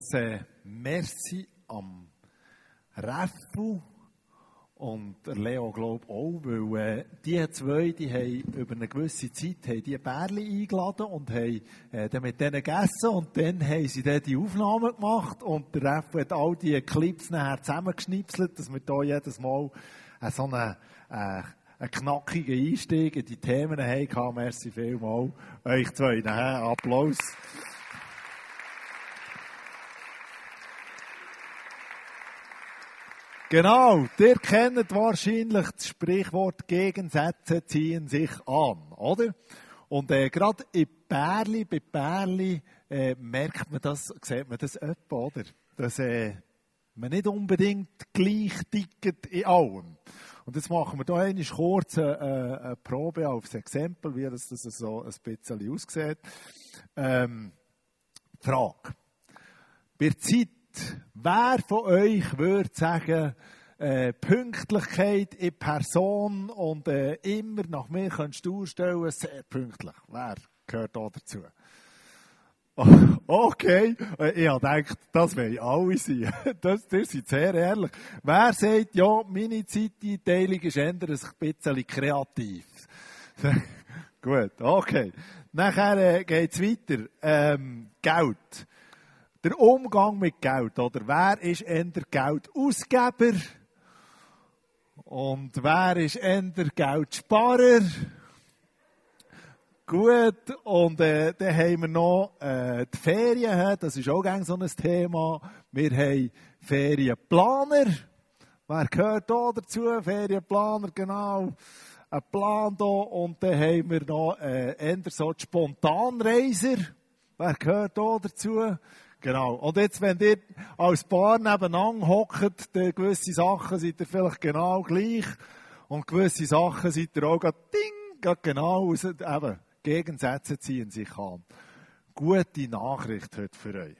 Merci am Reffu und Leo glaube auch, weil die zwei, die haben über eine gewisse Zeit die Bärli eingeladen und haben dann mit denen gegessen und dann haben sie dann die Aufnahmen gemacht und der Reffu hat all die Clips nachher zusammengeschnipselt, dass wir da jedes Mal so einen knackigen Einstieg in die Themen hatten. Merci vielmals euch zwei. Applaus. Genau, ihr kennt wahrscheinlich das Sprichwort «Gegensätze ziehen sich an», oder? Und gerade bei Bärli merkt man das, sieht man das etwa, oder? Dass man nicht unbedingt gleich tickt in allem. Und jetzt machen wir hier einmal kurz eine Probe aufs Exempel, wie das so ein bisschen aussieht. Frage. Bei Zeit, wer von euch würde sagen, Pünktlichkeit in Person und immer nach mir kannst du stellen, sehr pünktlich. Wer gehört da dazu? Okay, ich habe gedacht, das wollen alle sein. Das sind sehr ehrlich. Wer sagt, ja, meine Zeiteinteilung ist eher ein bisschen kreativ? Gut, okay. Nachher geht es weiter. Geld. Der Umgang mit Geld, oder? Wer ist eher Geldausgeber? Und wer ist eher Geldsparer? Gut, und dann haben wir noch die Ferien, das ist auch so ein Thema. Wir haben Ferienplaner. Wer gehört da dazu? Ferienplaner, genau. Ein Plan da. Und dann haben wir noch eher so die Spontanreiser. Wer gehört da dazu? Genau. Und jetzt, wenn ihr als Paar nebeneinander hockt, gewisse Sachen seid ihr vielleicht genau gleich. Und gewisse Sachen seid ihr auch gerade genau. Eben, Gegensätze ziehen sich an. Gute Nachricht heute für euch.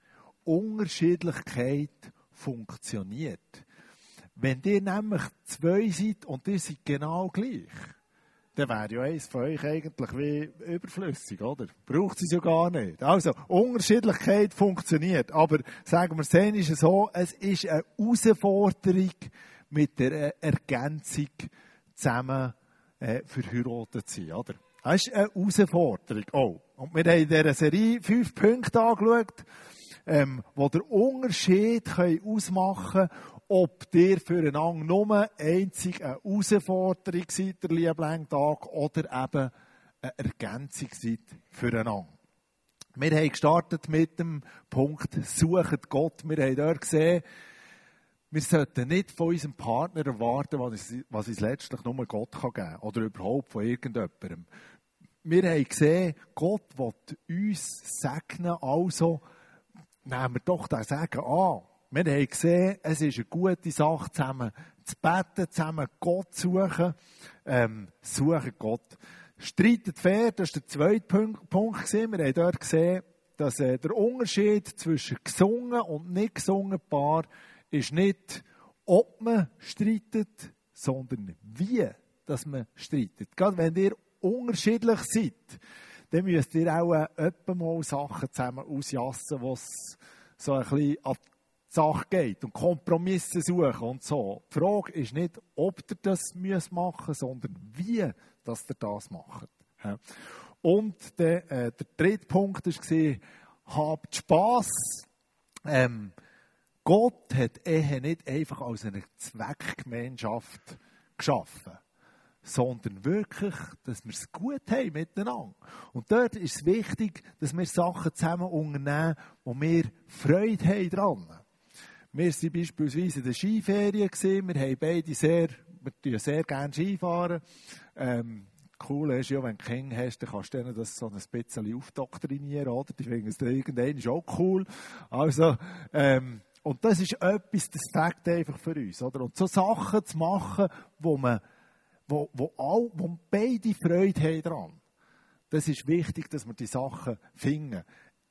Unterschiedlichkeit funktioniert. Wenn ihr nämlich zwei seid und ihr seid genau gleich, dann wäre ja eins von euch eigentlich wie überflüssig, oder? Braucht es ja gar nicht. Also, Unterschiedlichkeit funktioniert. Aber sagen wir es ist so, es ist eine Herausforderung mit der Ergänzung zusammen verheiratet zu sein, oder? Das ist eine Herausforderung. Oh. Und wir haben in dieser Serie 5 Punkte angeschaut, wo der Unterschied ausmachen können, ob ihr füreinander nur einzig eine Herausforderung seid, der liebe Tag, oder eben eine Ergänzung seid füreinander. Wir haben gestartet mit dem Punkt «Suchet Gott». Wir haben dort gesehen, wir sollten nicht von unserem Partner erwarten, was uns letztlich nur Gott geben kann. Oder überhaupt von irgendjemandem. Wir haben gesehen, Gott will uns segnen, also nehmen wir doch den Segen an. Wir haben gesehen, es ist eine gute Sache, zusammen zu beten, zusammen Gott zu suchen. Suchen Gott. Streitet fair, das war der zweite Punkt. Wir haben dort gesehen, dass der Unterschied zwischen gesungen und nicht gesungen Paar ist nicht, ob man streitet, sondern wie dass man streitet. Gerade wenn ihr unterschiedlich seid, dann müsst ihr auch etwa mal Sachen zusammen ausjassen, wo es so ein bisschen an die Sache geht und Kompromisse suchen und so. Die Frage ist nicht, ob ihr das machen müsst, sondern wie dass ihr das macht. Und der dritte Punkt war, habt Spass. Gott hat Ehe nicht einfach als eine Zweckgemeinschaft geschaffen, sondern wirklich, dass wir es gut haben miteinander. Und dort ist es wichtig, dass wir Sachen zusammen unternehmen, wo wir Freude haben dran. Wir waren beispielsweise in der Skiferien, wir haben beide sehr gerne Skifahren. Cool ist ja, wenn du Kinder hast, dann kannst du denen das so ein bisschen aufdoktrinieren, oder? Die finden es dann irgendwann auch cool. Also, und das ist etwas, das fängt einfach für uns, oder? Und so Sachen zu machen, wo beide Freude haben dran. Das ist wichtig, dass wir die Sachen finden.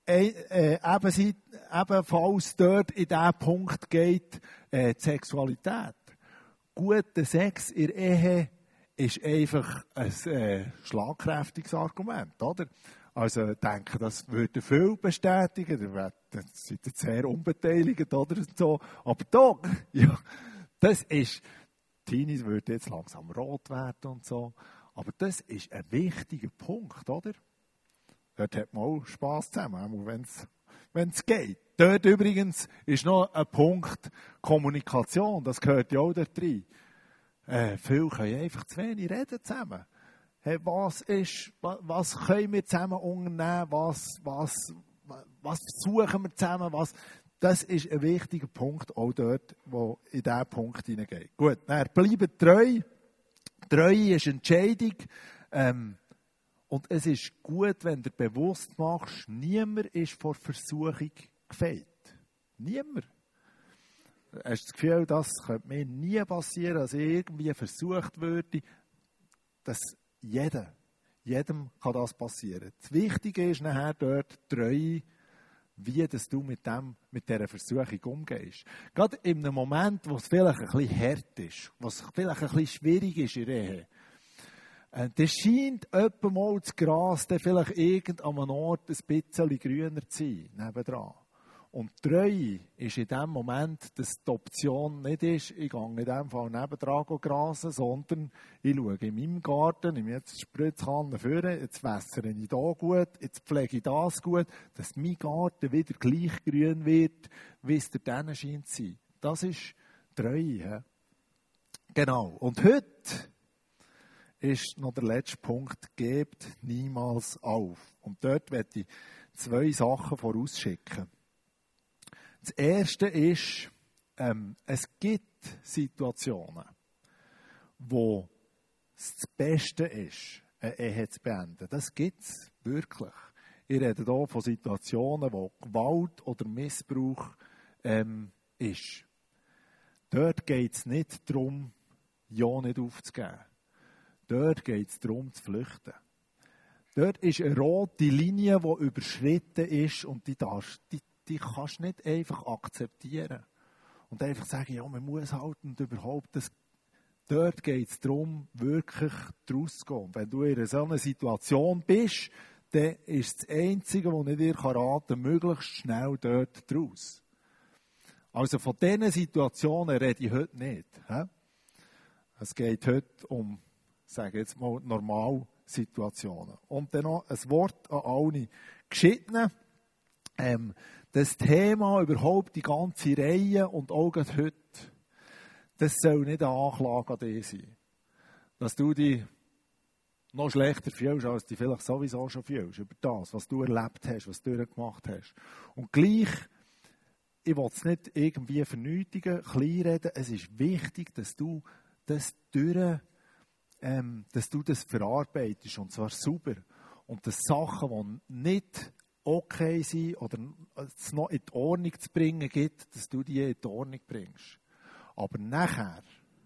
Ebenfalls dort in diesen Punkt geht die Sexualität. Guter Sex in der Ehe ist einfach ein schlagkräftiges Argument, oder? Also, ich denke, das würde viel bestätigen. Das sind jetzt sehr unbeteiligt oder so. Aber doch, ja, das ist, Teenies würde jetzt langsam rot werden und so. Aber das ist ein wichtiger Punkt, oder? Dort hat man auch Spass zusammen, auch wenn es geht. Dort übrigens ist noch ein Punkt Kommunikation, das gehört ja auch dort rein. Viele können einfach zu wenig reden zusammen. Hey, was können wir zusammen unternehmen, was versuchen wir zusammen, das ist ein wichtiger Punkt, auch dort, wo in diesen Punkt hineingeht. Gut, dann bleibt treu. Treue ist Entscheidung. Und es ist gut, wenn du bewusst machst, niemand ist vor Versuchung gefeit. Niemand. Hast du das Gefühl, das könnte mir nie passieren, dass ich irgendwie versucht würde, dass jedem kann das passieren. Das Wichtige ist nachher dort Treue, wie dass du mit dieser Versuchung umgehst. Gerade in einem Moment, wo es vielleicht ein bisschen hart ist, wo es vielleicht ein bisschen schwierig ist in der Ehe, dann scheint etwa mal das Gras dann vielleicht an einem Ort ein bisschen grüner zu sein, nebendran. Und Treue ist in dem Moment, dass die Option nicht ist, ich gehe in dem Fall nebendran grasen, sondern ich schaue in meinem Garten, nehme jetzt die Spritzkanne vor, jetzt wässere ich da gut, jetzt pflege ich das gut, dass mein Garten wieder gleich grün wird, wie es der denen scheint zu sein. Das ist Treue. He? Genau. Und heute ist noch der letzte Punkt, gebt niemals auf. Und dort werde ich 2 Sachen vorausschicken. Das erste ist, es gibt Situationen, wo es das Beste ist, eine Ehe zu beenden. Das gibt es wirklich. Ich rede hier von Situationen, wo Gewalt oder Missbrauch ist. Dort geht es nicht darum, ja nicht aufzugeben. Dort geht es darum, zu flüchten. Dort ist eine rote Linie, die überschritten ist und die kannst du nicht einfach akzeptieren. Und einfach sagen, ja, man muss halt und überhaupt. Dort geht es darum, wirklich daraus zu gehen. Wenn du in so einer Situation bist, dann ist das Einzige, was ich dir raten kann, möglichst schnell dort draus. Also von diesen Situationen rede ich heute nicht. He? Es geht heute um, sage jetzt mal, Normalsituationen. Und dann noch ein Wort an alle Geschiedenen. Das Thema, überhaupt die ganze Reihe und auch heute, das soll nicht eine Anklage an dich sein. Dass du dich noch schlechter fühlst, als du dich vielleicht sowieso schon fühlst, über das, was du erlebt hast, was du durchgemacht hast. Und gleich, ich will es nicht irgendwie vernötigen, kleinreden, es ist wichtig, dass du das verarbeitest, und zwar sauber. Und dass Sachen, die nicht okay sind oder es noch in die Ordnung zu bringen gibt, dass du die in die Ordnung bringst. Aber nachher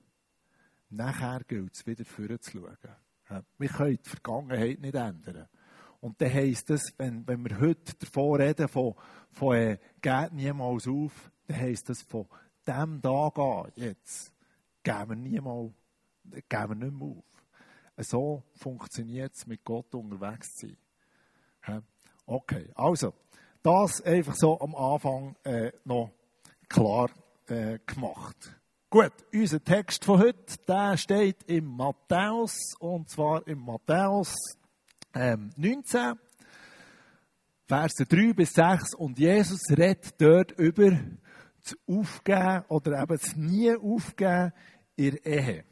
gilt es wieder vorzuschauen. Wir können die Vergangenheit nicht ändern. Und dann heisst es, wenn wir heute davon reden, von geht niemals auf, dann heisst es von dem Tag an, jetzt, geben wir nicht mehr auf. So funktioniert es, mit Gott unterwegs zu sein. Okay, also, das einfach so am Anfang noch klar gemacht. Gut, unser Text von heute, der steht im Matthäus, und zwar im Matthäus 19, Verse 3 bis 6. Und Jesus redet dort über das Aufgeben oder eben das Nie-Aufgeben in der Ehe.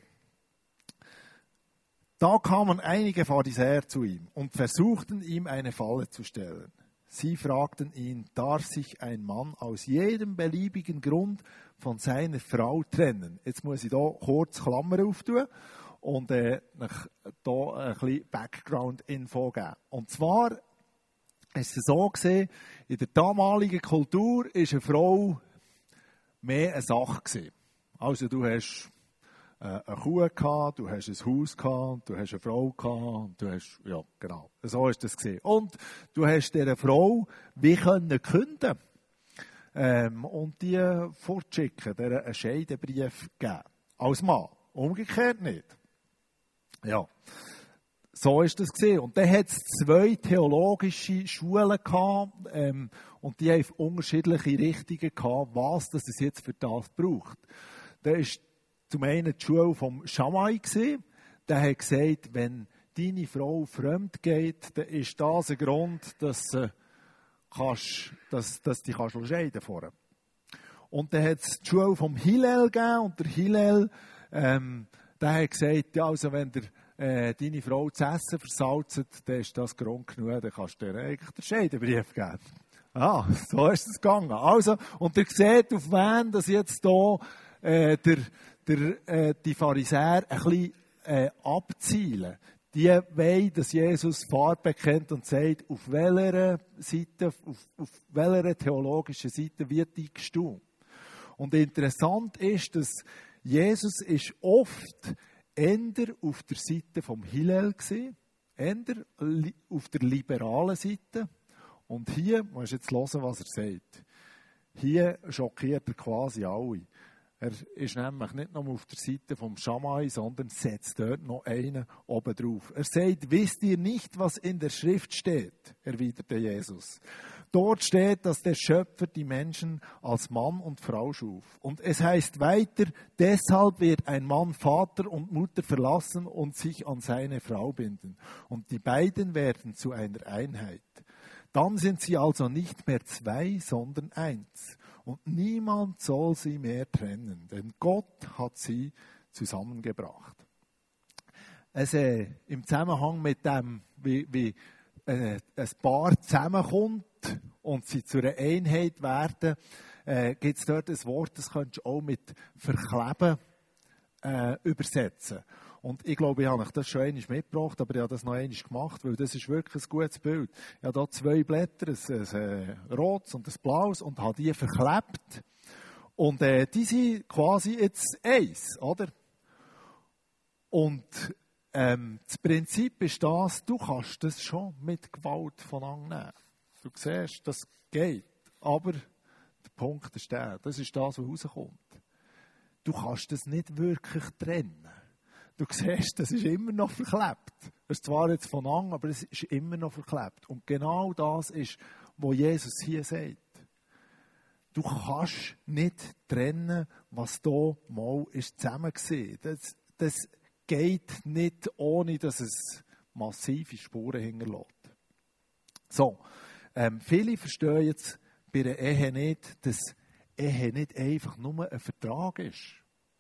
Da kamen einige Pharisäer zu ihm und versuchten ihm eine Falle zu stellen. Sie fragten ihn, darf sich ein Mann aus jedem beliebigen Grund von seiner Frau trennen? Jetzt muss ich hier kurz Klammer auftun und hier ein bisschen Background-Info geben. Und zwar ist es so gesehen, in der damaligen Kultur war eine Frau mehr eine Sache gewesen. Also du hast eine Kuh gehabt, du hast ein Haus gehabt, du hast eine Frau gehabt, du hast, ja, genau. So ist das gesehen. Und du hast dieser Frau wie können künden und die fortschicken, der einen Scheidebrief geben. Als Mann. Umgekehrt nicht. Ja. so ist das gesehen. Und dann hat es 2 theologische Schulen gehabt, und die haben unterschiedliche Richtungen gehabt, was das es jetzt für das braucht. Da ist zum einen die Schule vom Shammai gesehen. Der hat gesagt, wenn deine Frau fremd geht, dann ist das ein Grund, dass du dich scheiden kannst. Und dann hat es die Schule vom Hillel gegeben, und der Hillel, der hat gesagt, ja, also wenn deine Frau zu essen versalzt, dann ist das Grund genug, dann kannst du dir eigentlich den Scheidenbrief geben. Ah, so ist es gegangen. Also, und ihr seht, auf wen das jetzt hier die Pharisäer ein bisschen abzielen. Die wollen, dass Jesus Farbe bekennt und sagt, auf welcher Seite, auf welcher theologischen Seite wird du? Und interessant ist, dass Jesus ist oft eher auf der Seite vom Hillel gewesen, eher auf der liberalen Seite. Und hier, musst du jetzt hören, was er sagt. Hier schockiert er quasi alle. Er ist nämlich nicht nur auf der Seite vom Shammai, sondern setzt dort noch einen oben drauf. Er sagt, wisst ihr nicht, was in der Schrift steht? Erwiderte Jesus. Dort steht, dass der Schöpfer die Menschen als Mann und Frau schuf. Und es heißt weiter, deshalb wird ein Mann Vater und Mutter verlassen und sich an seine Frau binden. Und die beiden werden zu einer Einheit. Dann sind sie also nicht mehr 2, sondern 1. Und niemand soll sie mehr trennen, denn Gott hat sie zusammengebracht. Also, im Zusammenhang mit dem, wie ein Paar zusammenkommt und sie zu einer Einheit werden, gibt es dort ein Wort, das könntest du auch mit verkleben übersetzen. Und ich glaube, ich habe euch das schon einmal mitgebracht, aber ich habe das noch einmal gemacht, weil das ist wirklich ein gutes Bild. Ich habe hier 2 Blätter, ein rotes und ein blaues, und habe die verklebt. Und die sind quasi jetzt eins, oder? Und das Prinzip ist das, du kannst das schon mit Gewalt voneinander nehmen. Du siehst, das geht. Aber der Punkt ist das ist das, was rauskommt. Du kannst das nicht wirklich trennen. Du siehst, das ist immer noch verklebt. Es ist zwar jetzt von an, aber es ist immer noch verklebt. Und genau das ist, was Jesus hier sagt. Du kannst nicht trennen, was hier mal ist zusammen war. Das geht nicht, ohne dass es massive Spuren hinterlässt. So, viele verstehen jetzt bei der Ehe nicht, dass Ehe nicht einfach nur ein Vertrag ist.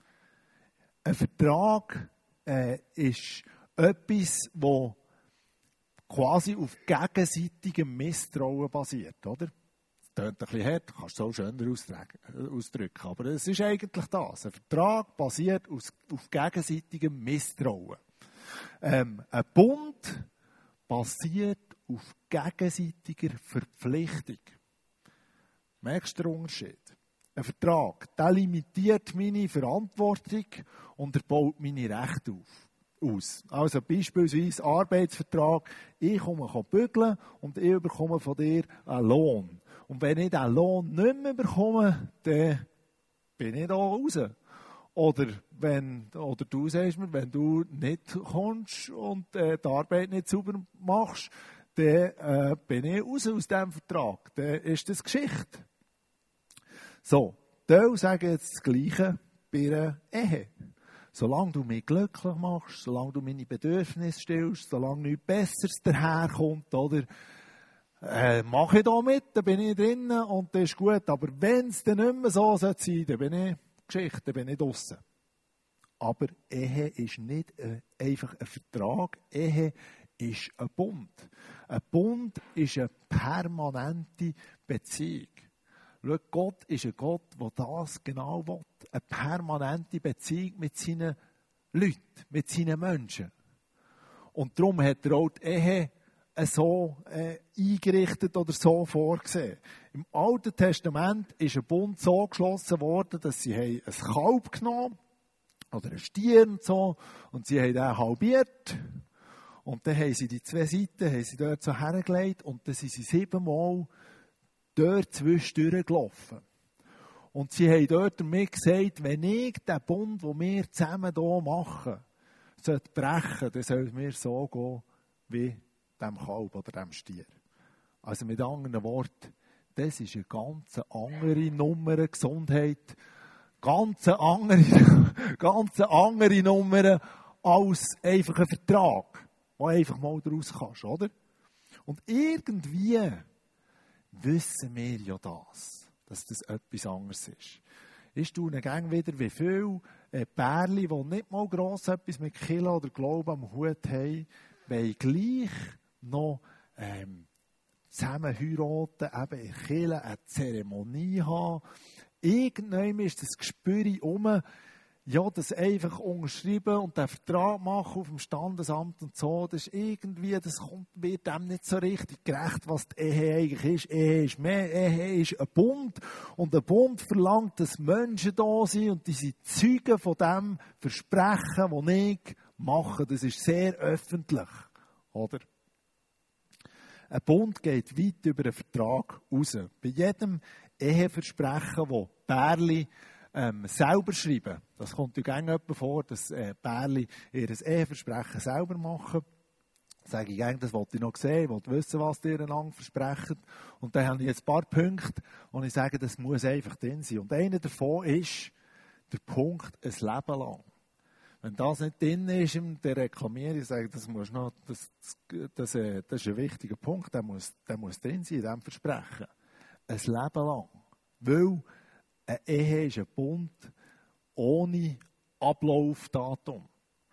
Ein Vertrag ist etwas, das quasi auf gegenseitigem Misstrauen basiert, oder? Das klingt ein bisschen hart, kannst du es auch schöner ausdrücken. Aber es ist eigentlich das. Ein Vertrag basiert auf gegenseitigem Misstrauen. Ein Bund basiert auf gegenseitiger Verpflichtung. Merkst du den Unterschied? Ein Vertrag, der limitiert meine Verantwortung und er baut meine Rechte aus. Also beispielsweise Arbeitsvertrag, ich komme bügeln und ich bekomme von dir einen Lohn. Und wenn ich diesen Lohn nicht mehr bekomme, dann bin ich da raus. Oder du sagst mir, wenn du nicht kommst und die Arbeit nicht sauber machst, dann bin ich raus aus diesem Vertrag. Dann ist das Geschichte. So, die sagen jetzt das Gleiche bei einer Ehe. Solange du mich glücklich machst, solange du meine Bedürfnisse stillst, solange nichts Besseres daherkommt, oder, mache ich da mit, dann bin ich drinnen und das ist gut. Aber wenn es dann nicht mehr so sein soll, dann bin ich Geschichte, dann bin ich draussen. Aber Ehe ist nicht einfach ein Vertrag, Ehe ist ein Bund. Ein Bund ist eine permanente Beziehung. Schau, Gott ist ein Gott, der das genau will. Eine permanente Beziehung mit seinen Leuten, mit seinen Menschen. Und darum hat er auch die Ehe so eingerichtet oder so vorgesehen. Im Alten Testament ist ein Bund so geschlossen worden, dass sie ein Kalb genommen oder ein Stier und so, und sie haben den halbiert. Und dann haben sie die 2 Seiten haben sie dort so hergelegt und dann sind sie 7-mal dort zwischendurch gelaufen. Und sie haben dort damit gesagt, wenn ich den Bund, den wir zusammen hier machen, brechen, dann soll es mir so gehen wie dem Kalb oder dem Stier. Also mit anderen Worten, das ist eine ganz andere Nummer Gesundheit, ganz andere Nummer als einfach ein Vertrag, wo einfach mal daraus kannst, oder? Und irgendwie wissen wir ja das, dass das etwas anderes ist. Ich staune gerne wieder, wie viele Pärchen, die nicht mal gross etwas mit Kirche oder Glauben am Hut haben, wollen gleich noch zusammen heiraten, eben in der Kirche eine Zeremonie haben. Irgendwann ist das Gespür ja, das einfach unterschreiben und den Vertrag machen auf dem Standesamt und so, das ist irgendwie, wird dem nicht so richtig gerecht, was die Ehe eigentlich ist. Ehe ist mehr, Ehe ist ein Bund und ein Bund verlangt, dass Menschen da sind und die sind Zeugen von dem Versprechen, das ich mache. Das ist sehr öffentlich, oder? Ein Bund geht weit über einen Vertrag raus. Bei jedem Eheversprechen, das Pärchen selber schreiben. Das kommt ja gerne vor, dass Pärchen ihr Eheversprechen selber machen. Sage ich gerne, das wollte ich noch sehen, ich wollte wissen, was die einander versprechen. Und dann habe ich jetzt ein paar Punkte, und ich sage, das muss einfach drin sein. Und einer davon ist der Punkt, ein Leben lang. Wenn das nicht drin ist, der reklamiere ich, sage, das ist ein wichtiger Punkt, der muss drin sein, in diesem Versprechen. Ein Leben lang. Weil eine Ehe ist ein Bund ohne Ablaufdatum.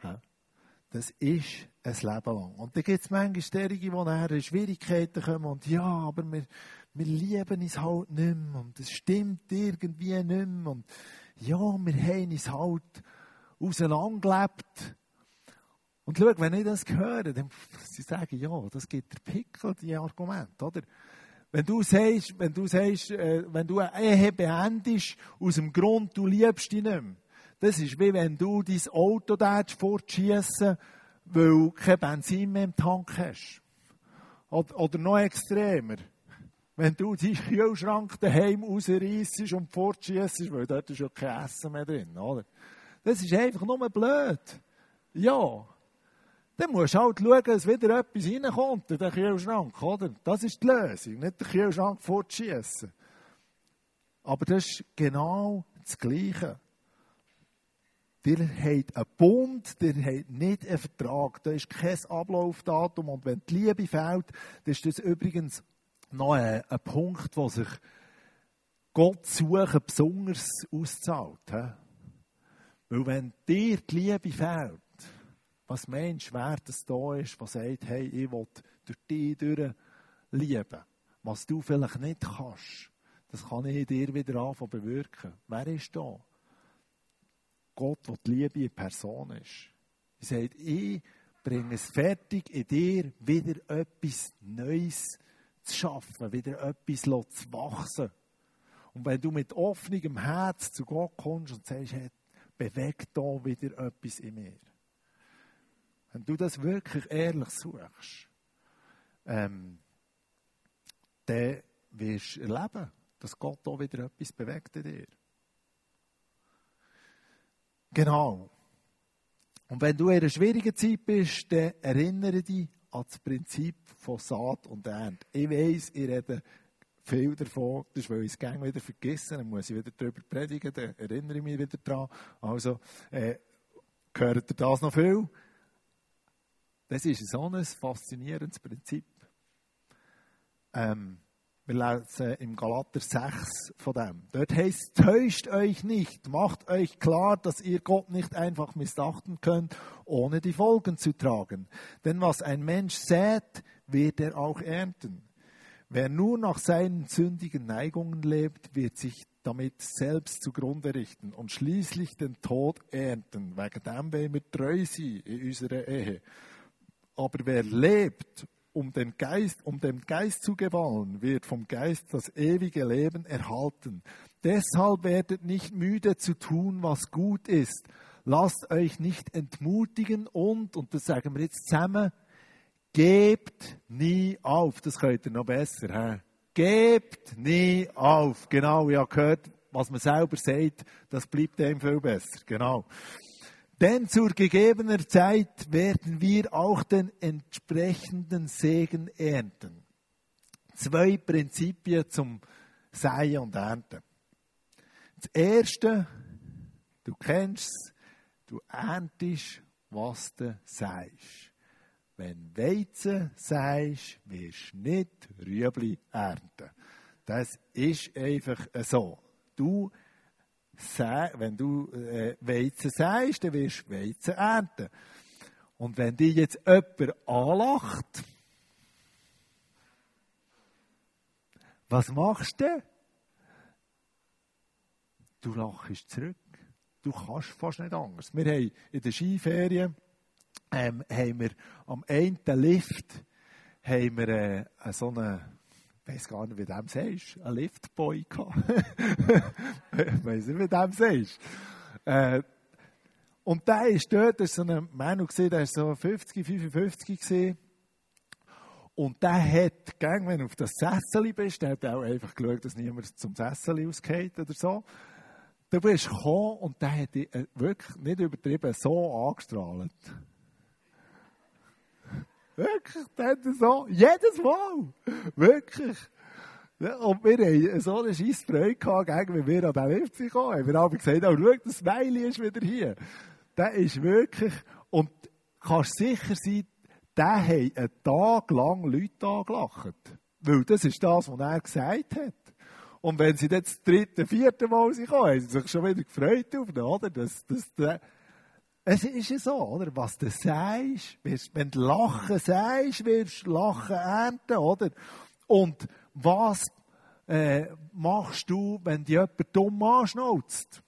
Das ist ein Leben lang. Und da gibt es manchmal solche, die nachher in Schwierigkeiten kommen und ja, aber wir lieben uns halt nicht mehr und es stimmt irgendwie nicht mehr und ja, wir haben uns halt auseinandergelebt. Und schau, wenn ich das höre, dann sie sagen, ja, das gibt der Pickel, die Argumente, oder? Wenn du wenn du eine Ehe beendest, aus dem Grund, du liebst dich nicht mehr. Das ist wie wenn du dein Auto fortschiessen, weil du kein Benzin mehr im Tank hast. Oder noch extremer. Wenn du deinen Kühlschrank daheim rausreissest und fortschießt, weil dort ist ja kein Essen mehr drin, oder? Das ist einfach nur blöd. Ja. Dann musst du halt schauen, dass wieder etwas reinkommt in den Kühlschrank, oder? Das ist die Lösung, nicht den Kühlschrank fortschiessen. Aber das ist genau das Gleiche. Ihr habt einen Bund, ihr habt nicht einen Vertrag, da ist kein Ablaufdatum. Und wenn die Liebe fehlt, dann ist das übrigens noch ein Punkt, wo sich Gott suchen besonders auszahlt. Weil wenn dir die Liebe fehlt, was meinst du, wer das da ist, der sagt, hey, ich will durch dich lieben. Was du vielleicht nicht kannst, das kann ich dir wieder anfangen bewirken. Wer ist da? Gott, der die Liebe in Person ist. Er sagt, ich bringe es fertig, in dir wieder etwas Neues zu schaffen, wieder etwas zu wachsen. Und wenn du mit offenem Herz zu Gott kommst und sagst, hey, bewegt da wieder etwas in mir. Wenn du das wirklich ehrlich suchst, dann wirst du erleben, dass Gott da wieder etwas bewegt in dir. Genau. Und wenn du in einer schwierigen Zeit bist, dann erinnere dich an das Prinzip von Saat und Ernte. Ich weiss, ich rede viel davon, das ist, weil ich es gerne wieder vergessen, dann muss ich wieder darüber predigen, dann erinnere ich mich wieder daran. Also, hört ihr das noch viel? Das ist so ein faszinierendes Prinzip. Wir lesen im Galater 6 von dem. Dort heißt, täuscht euch nicht, macht euch klar, dass ihr Gott nicht einfach missachten könnt, ohne die Folgen zu tragen. Denn was ein Mensch sät, wird er auch ernten. Wer nur nach seinen sündigen Neigungen lebt, wird sich damit selbst zugrunde richten und schließlich den Tod ernten. Wegen dem wollen wir treu sein in unserer Ehe. Aber wer lebt, um dem Geist zu gefallen, wird vom Geist das ewige Leben erhalten. Deshalb werdet nicht müde zu tun, was gut ist. Lasst euch nicht entmutigen und das sagen wir jetzt zusammen, gebt nie auf. Das könnt ihr noch besser. He? Gebt nie auf. Genau, ich habe gehört, was man selber sagt, das bleibt dem viel besser. Genau. Denn zur gegebener Zeit werden wir auch den entsprechenden Segen ernten. 2 Prinzipien zum Säen und Ernten. Das erste, du kennst es, du erntest, was du säst. Wenn Weizen säst, wirst du nicht Rüebli ernten. Das ist einfach so. Wenn du Weizen säst, dann wirst du Weizen ernten. Und wenn dich jetzt jemand anlacht, was machst du? Du lachst zurück. Du kannst fast nicht anders. Wir haben in der Skiferien haben wir am einen Lift haben wir so einen, ich weiss gar nicht, wie du dem sagst, einen Liftboy gehabt. Ich weiss nicht, wie du dem sagst. Und der ist dort, das war so ein Mann, der war so 50, 55 gewesen. Und der hat, wenn du auf das Sessel bist, der hat auch einfach geschaut, dass niemand zum Sessel ausgeht oder so. Du bist gekommen und der hat dich wirklich nicht übertrieben so angestrahlt. Wirklich, der hat so, jedes Mal. Wirklich. Ja, und wir haben so eine scheisse Freude gehabt, wenn wir an den Lift kamen. Haben wir haben gesagt, oh, schau, das Smiley ist wieder hier. Der ist wirklich, und kannst sicher sein, der hat einen Tag lang Leute angelacht. Weil das ist das, was er gesagt hat. Und wenn sie dann das 3., 4. Mal kamen, haben sie sich schon wieder gefreut auf ihn, oder? Es ist ja so, oder? Was du sagst, wenn du Lachen sagst, wirst du Lachen ernten, oder? Und was machst du, wenn dich jemand dumm anschnauzt?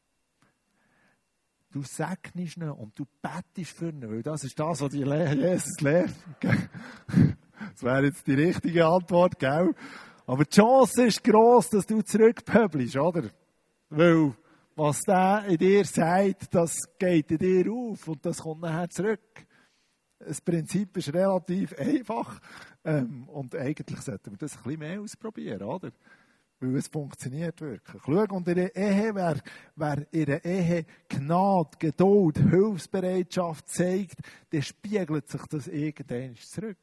Du segnest ihn und du bettest für ihn, weil das ist das, was Jesus lehrt. Das wäre jetzt die richtige Antwort, gell? Aber die Chance ist gross, dass du zurückpöbelst, oder? Weil was der in dir sagt, das geht in dir auf und das kommt nachher zurück. Das Prinzip ist relativ einfach und eigentlich sollten wir das ein bisschen mehr ausprobieren, oder? Weil es funktioniert wirklich. Schau, und in der Ehe, wer in der Ehe Gnade, Geduld, Hilfsbereitschaft zeigt, dann spiegelt sich das irgendwann zurück.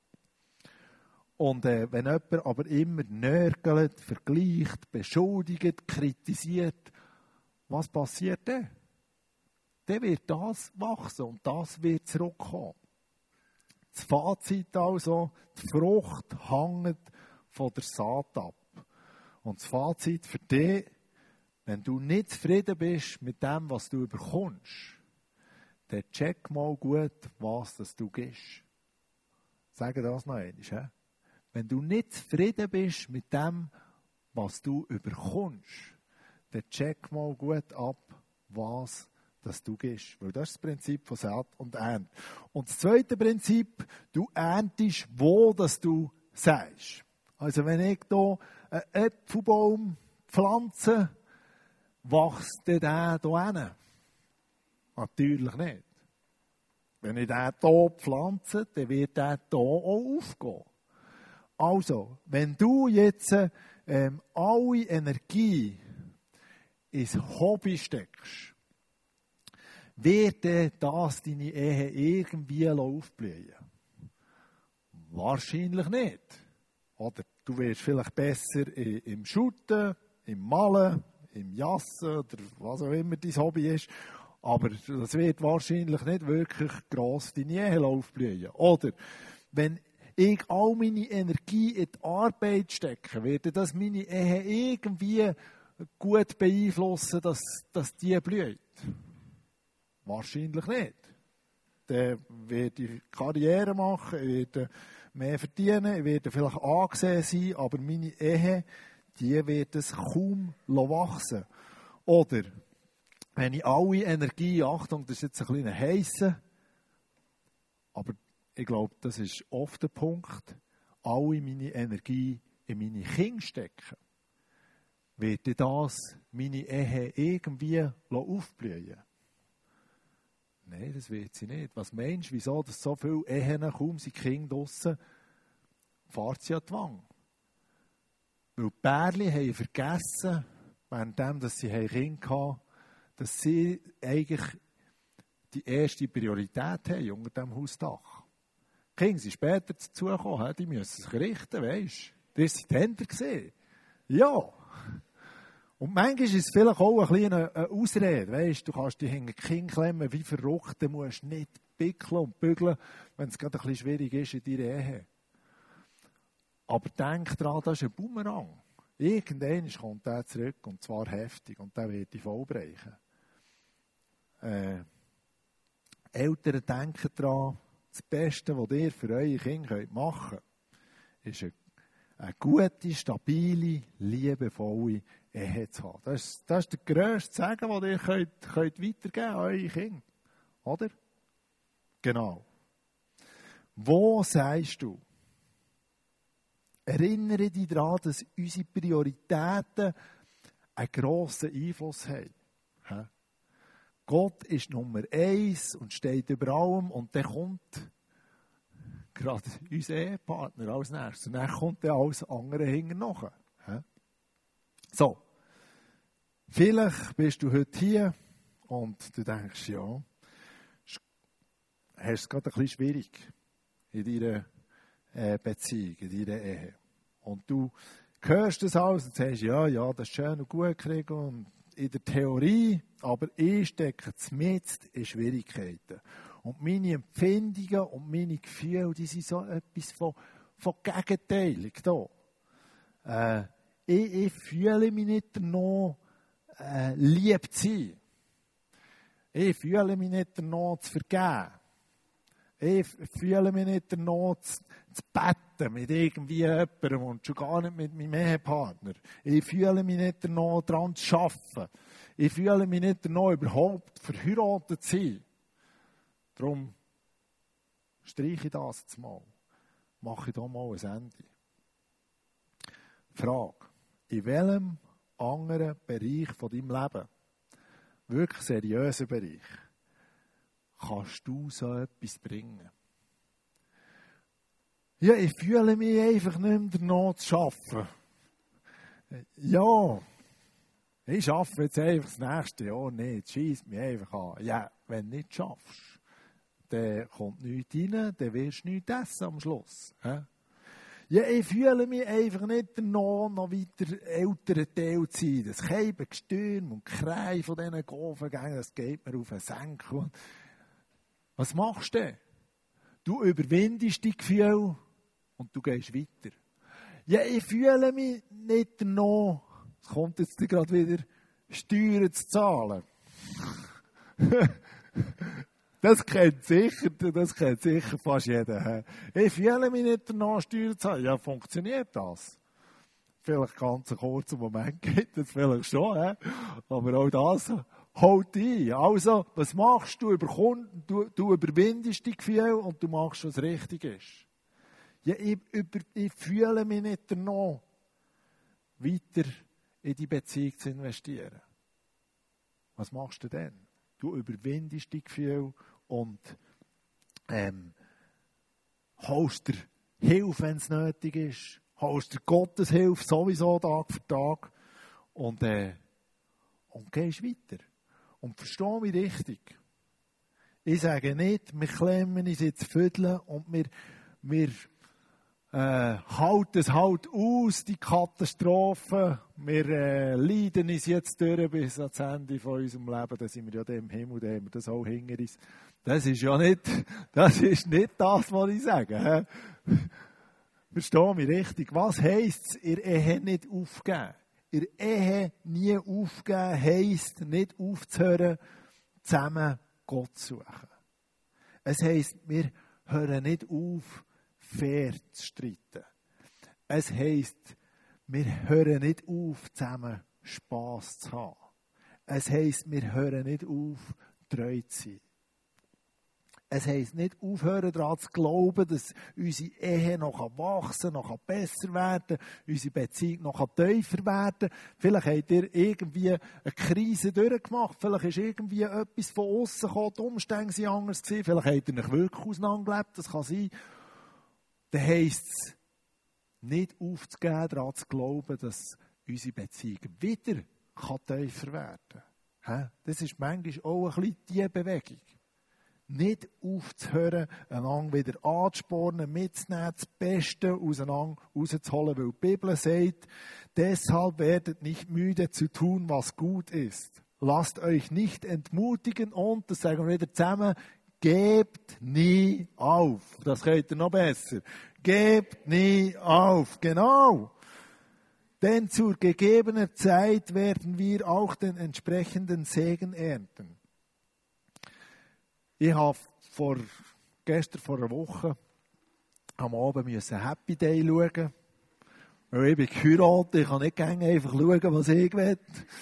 Und wenn jemand aber immer nörgelt, vergleicht, beschuldigt, kritisiert, was passiert dann? Dann wird das wachsen und das wird zurückkommen. Das Fazit also, die Frucht hängt von der Saat ab. Und das Fazit für dich, wenn du nicht zufrieden bist mit dem, was du bekommst, dann check mal gut, was das du gibst. Sage das noch einmal. Wenn du nicht zufrieden bist mit dem, was du bekommst, dann check mal gut ab, was das du gibst. Weil das ist das Prinzip von Saat und Ernte. Und das zweite Prinzip, du erntest, wo das du säst. Also wenn ich hier einen Äpfelbaum pflanze, wächst der hier hin? Natürlich nicht. Wenn ich den hier pflanze, dann wird der hier auch aufgehen. Also, wenn du jetzt alle Energie ins Hobby steckst, wird das deine Ehe irgendwie aufblühen? Wahrscheinlich nicht. Oder du wirst vielleicht besser im Shooten, im Malen, im Jassen oder was auch immer dein Hobby ist. Aber das wird wahrscheinlich nicht wirklich gross deine Ehe aufblühen. Oder wenn ich all meine Energie in die Arbeit stecke, wird das meine Ehe irgendwie gut beeinflussen, dass die blüht? Wahrscheinlich nicht. Dann werde ich Karriere machen, ich werde mehr verdienen, ich werde vielleicht angesehen sein, aber meine Ehe, die wird es kaum wachsen. Oder wenn ich alle Energie, Achtung, das ist jetzt ein kleiner heißer, aber ich glaube, das ist oft der Punkt, alle meine Energie in meine Kinder stecken, wird das meine Ehe irgendwie aufblühen? Nein, das wird sie nicht. Was meinst du, wieso dass so viele Ehen, kaum sind Kinder draussen, fährt sie an die Wange? Weil die Pärchen haben vergessen, währenddem, dass sie Kinder hatten, dass sie eigentlich die erste Priorität haben unter diesem Hausdach. Die Kinder sind später dazugekommen, die müssen sich richten, weisst du. Das waren die Hände gesehen. Ja. Und manchmal ist es vielleicht auch ein bisschen eine Ausrede, weisst du, kannst dich hinter die Kinder klemmen wie verrückt, dann musst du nicht pickeln und bügeln, wenn es gerade ein bisschen schwierig ist in deiner Ehe. Aber denk daran, das ist ein Bumerang. Irgendwann kommt der zurück, und zwar heftig, und der wird dich vollbrechen. Eltern denken daran, das Beste, was ihr für eure Kinder machen könnt, ist eine gute, stabile, liebevolle Ehe zu haben. Das ist der grösste Segen, den ihr könnt weitergeben an eure Kinder. Oder? Genau. Wo sagst du? Erinnere dich daran, dass unsere Prioritäten einen grossen Einfluss haben. Gott ist Nummer 1 und steht über allem, und dann kommt gerade unser Ehepartner als nächstes. Und dann kommt dann alles andere hinten nach. So, vielleicht bist du heute hier und du denkst, ja, hast es gerade ein bisschen schwierig in deiner Beziehung, in deiner Ehe. Und du hörst das alles und sagst, ja, das ist schön und gut kriegen und in der Theorie, aber ich stecke mitten in Schwierigkeiten. Und meine Empfindungen und meine Gefühle, die sind so etwas von gegenteilig da. Ich fühle mich nicht noch lieb zu sein. Ich fühle mich nicht noch zu vergeben. Ich fühle mich nicht noch zu betten mit irgendwie jemandem und schon gar nicht mit meinem Ehepartner. Ich fühle mich nicht noch daran zu arbeiten. Ich fühle mich nicht noch überhaupt verheiratet zu sein. Darum streiche ich das jetzt mal. Mache ich da mal ein Ende. Frage. In welchem anderen Bereich von deinem Leben, wirklich seriöser Bereich, kannst du so etwas bringen? Ja, ich fühle mich einfach nicht mehr danach zu arbeiten. Ja, ich arbeite jetzt einfach das nächste Jahr nicht. Scheisst mich einfach an. Ja, wenn du nicht schaffst, dann kommt nichts rein, dann wirst du nichts essen am Schluss. Ja, ich fühle mich einfach nicht danach, noch weiter älteren Teil zu sein. Das Keibengestürm und Krei von diesen Golfengängen, das geht mir auf den Senkel. Was machst du denn? Du überwindest die Gefühle und du gehst weiter. Ja, ich fühle mich nicht danach, es kommt jetzt gerade wieder, Steuern zu zahlen. Das kennt sicher fast jeder. Ich fühle mich nicht danach, Steuern zu zahlen. Ja, funktioniert das? Vielleicht ganz einen kurzen Moment geht das vielleicht schon, aber auch das holt ein. Also, was machst du? Du überwindest die Gefühle und du machst, was richtig ist. Ja, ich fühle mich nicht danach, weiter in die Beziehung zu investieren. Was machst du denn? Du überwindest die Gefühle und holst dir Hilfe, wenn es nötig ist. Holst dir Gottes Hilfe sowieso Tag für Tag und gehst weiter. Und versteh mich richtig. Ich sage nicht, wir klemmen uns jetzt Vierteln und wir halten es halt aus, die Katastrophe. Wir leiden uns jetzt durch bis ans Ende von unserem Leben. Da sind wir ja im Himmel, da haben wir das auch hinter uns. Das ist nicht das, was ich sage. Versteh mich richtig. Was heisst es, in der Ehe nicht aufgeben? In der Ehe nie aufgeben heisst, nicht aufzuhören, zusammen Gott zu suchen. Es heisst, wir hören nicht auf, fair zu streiten. Es heisst, wir hören nicht auf, zusammen Spass zu haben. Es heisst, wir hören nicht auf, treu zu sein. Es heisst nicht aufhören daran zu glauben, dass unsere Ehe noch wachsen, noch besser werden, unsere Beziehung noch tiefer werden. Vielleicht habt ihr irgendwie eine Krise durchgemacht, vielleicht ist irgendwie etwas von außen gekommen, die Umstände waren anders gewesen, vielleicht habt ihr euch wirklich auseinandergelebt, das kann sein. Dann heisst es, nicht aufzugeben, daran zu glauben, dass unsere Beziehung wieder tiefer werden kann. Das ist manchmal auch ein bisschen diese Bewegung. nicht aufzuhören, einander wieder anzuspornen, mitzunehmen, das Beste auseinander rauszuholen, weil die Bibel sagt, deshalb werdet nicht müde zu tun, was gut ist. Lasst euch nicht entmutigen und, das sagen wir wieder zusammen, gebt nie auf. Das könnt ihr noch besser. Gebt nie auf. Genau. Denn zur gegebenen Zeit werden wir auch den entsprechenden Segen ernten. Ich habe gestern vor einer Woche am Abend Happy Day schauen. Weil ich bin geheiratet, ich kann nicht gerne einfach schauen, was ich will.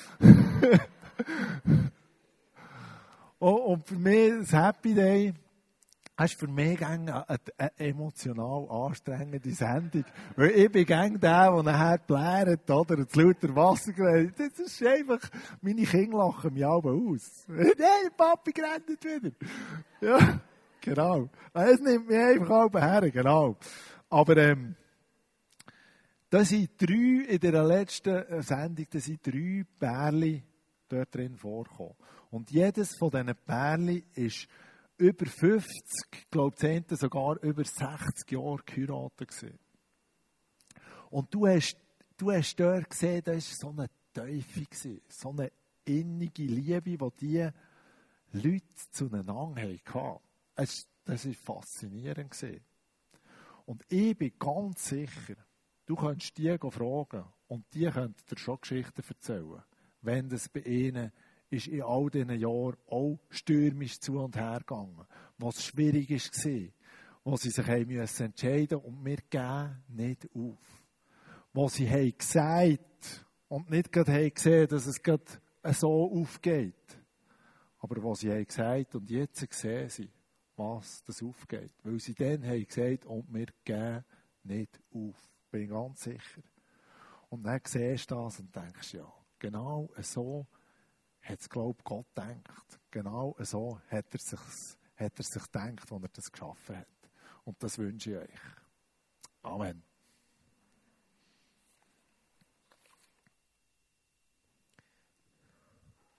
Und für mich, das Happy Day, das ist für mich eine emotional anstrengende Sendung. Weil ich bin gerne der nachher plärt, oder? Das lauter Wasser gerät. Das ist einfach, meine Kinder lachen mich alle aus. Nein, Papi rennt wieder. Ja, genau. Es nimmt mich einfach alle her, genau. Aber, da sind in der letzten Sendung, da sind 3 Pärchen dort drin vorgekommen. Und jedes von diesen Pärchen ist über 50, ich glaube, 10. sogar über 60 Jahre geheiratet gewesen. Und du hast dort gesehen, da war so eine Teufel gewesen, so eine innige Liebe, die diese Leute zueinander hatten. Das war faszinierend gewesen. Und ich bin ganz sicher, du könntest die fragen und die könnten dir schon Geschichten erzählen, wenn das bei ihnen ist in all diesen Jahren auch stürmisch zu und her gegangen, was schwierig war, wo sie sich entscheiden mussten und wir geben nicht auf. Wo sie haben gesagt und nicht gerade haben gesehen, dass es gerade so aufgeht. Aber wo sie haben gesagt und jetzt sehen sie, was das aufgeht. Weil sie dann haben gesagt, und wir geben nicht auf. Bin ich ganz sicher. Und dann siehst du das und denkst, ja, genau so hat es, glaube ich, Gott gedacht. Genau so hat er sich gedacht, als er das geschaffen hat. Und das wünsche ich euch. Amen.